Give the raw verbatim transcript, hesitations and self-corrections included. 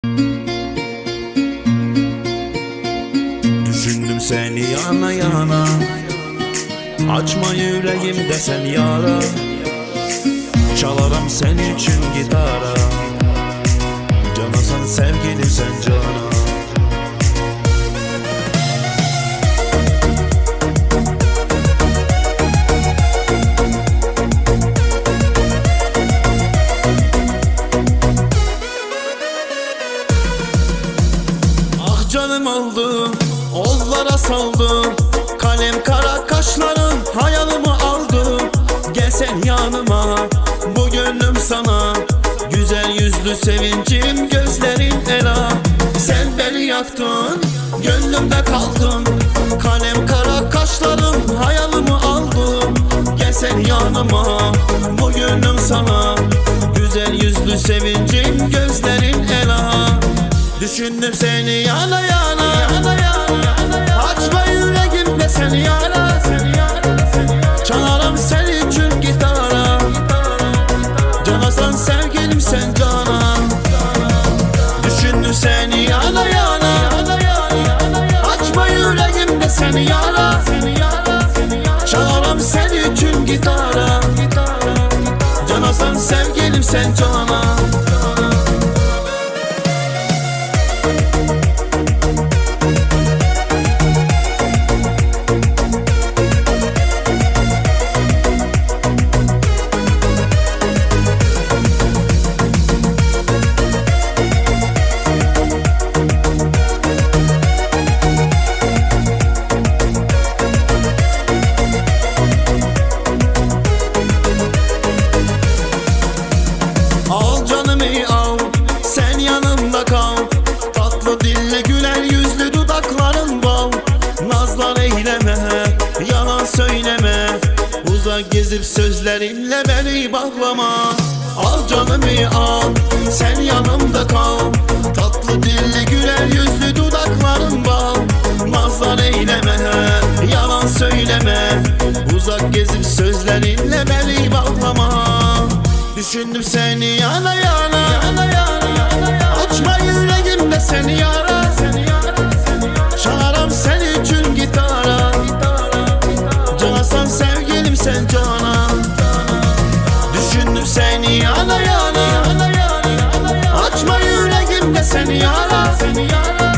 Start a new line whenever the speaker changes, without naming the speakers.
Düşündüm seni yana yana, açma yüreğimde sen yara. Çalarım senin için gitara, cana sen sevgilim sen cana. Ah canım oldu, ollara saldı, kalem kara kaşların hayalımı aldı. Gel sen yanıma, bu gönlüm sana, güzel yüzlü sevincim gözlerin ela. Sen beni yaktın, gönlümde kaldın, kalem kara kaşların hayalımı aldı. Gel sen yanıma, bu gönlüm sana, güzel yüzlü sevincim gözlerin ela. Düşündüm seni yana yana, yana yana, açma yüreğimde seni yara. Çalarım senin için gitara, cana sen sevgilim sen cana. Düşündüm seni yana yana, açma yüreğimde seni yara. Çalarım senin için gitara, cana sen sevgilim sen cana. Al canımı al, sen yanımda kal, tatlı dille güler yüzlü dudakların bal. Nazlar eyleme, yalan söyleme, uzak gezip sözlerinle beni bağlama. Al canımı al, sen yanımda kal, tatlı dille güler yüzlü dudakların bal. Nazlar eyleme, yalan söyleme, uzak gezip sözlerinle beni bağlama. Düşündüm seni yana yana, yana yana, açma yüreğimde seni yara. Çalarım senin için gitara, cana sen sevgilim sen cana. Düşündüm seni yana yana, açma yüreğimde seni yara.